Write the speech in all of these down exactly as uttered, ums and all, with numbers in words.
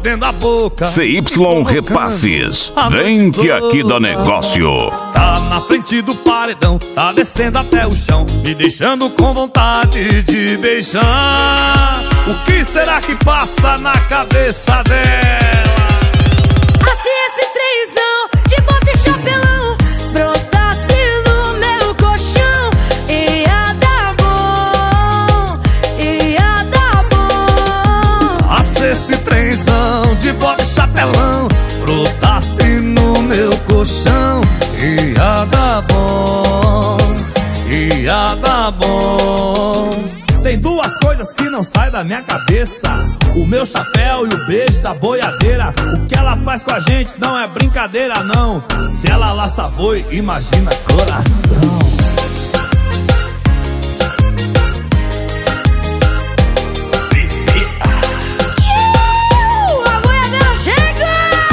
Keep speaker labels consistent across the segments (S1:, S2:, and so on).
S1: mordendo a boca.
S2: C Y Repasses, vem que aqui dá negócio.
S1: Tá na frente do paredão, tá descendo até o chão, me deixando com vontade de beijar. O que será que passa na cabeça dela?
S3: Se esse trenzão de bota e chapelão brotasse no meu colchão, ia dar bom, ia dar bom.
S1: Ah, se esse trenzão de bota e chapelão brotasse no meu colchão, ia dar bom, ia dar bom. Tem duas coisas que não saem da minha cabeça: o meu chapéu e o beijo da boiadeira. O que ela faz com a gente não é brincadeira, não. Se ela laça boi, imagina coração.
S3: Uh, a boiadeira chega,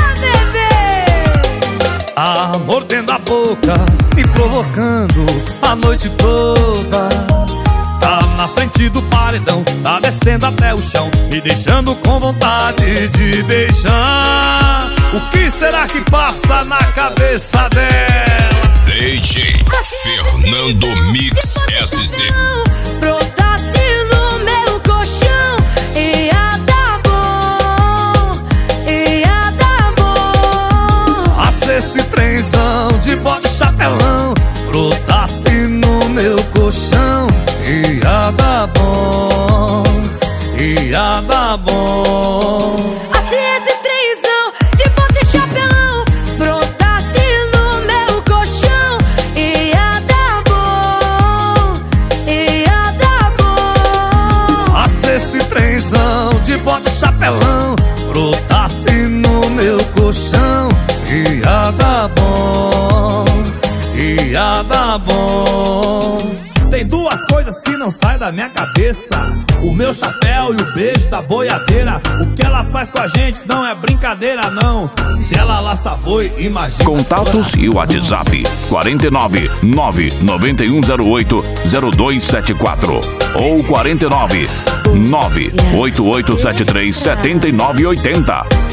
S3: bebê!
S1: Ah, mordendo a boca, me provocando a noite toda. Tá na frente do paredão, tá descendo até o chão, me deixando com vontade de beijar. O que será que passa na cabeça dela?
S4: D J Fernando Mix S C.
S3: Brotasse no meu colchão, ia dar bom, ia dar bom.
S1: Ah, se esse trenzão de bota e chapelão brotasse no meu colchão, ia dar bom, ia dar bom.
S3: Ah, se esse trenzão de bota e chapelão brotasse no meu colchão, ia dar bom, ia dar bom.
S1: Ah, se esse trenzão de bota e chapelão brotasse no meu colchão, ia dar bom, ia dar bom. Tem duas coisas que não saem da minha cabeça: o meu chapéu e o beijo da boiadeira. O que ela faz com a gente não é brincadeira, não. Se ela laça boi, imagina.
S2: Contatos e o WhatsApp quatro nove nove nove um zero oito zero dois sete quatro ou quatro nove nove oito oito sete três sete nove oito zero.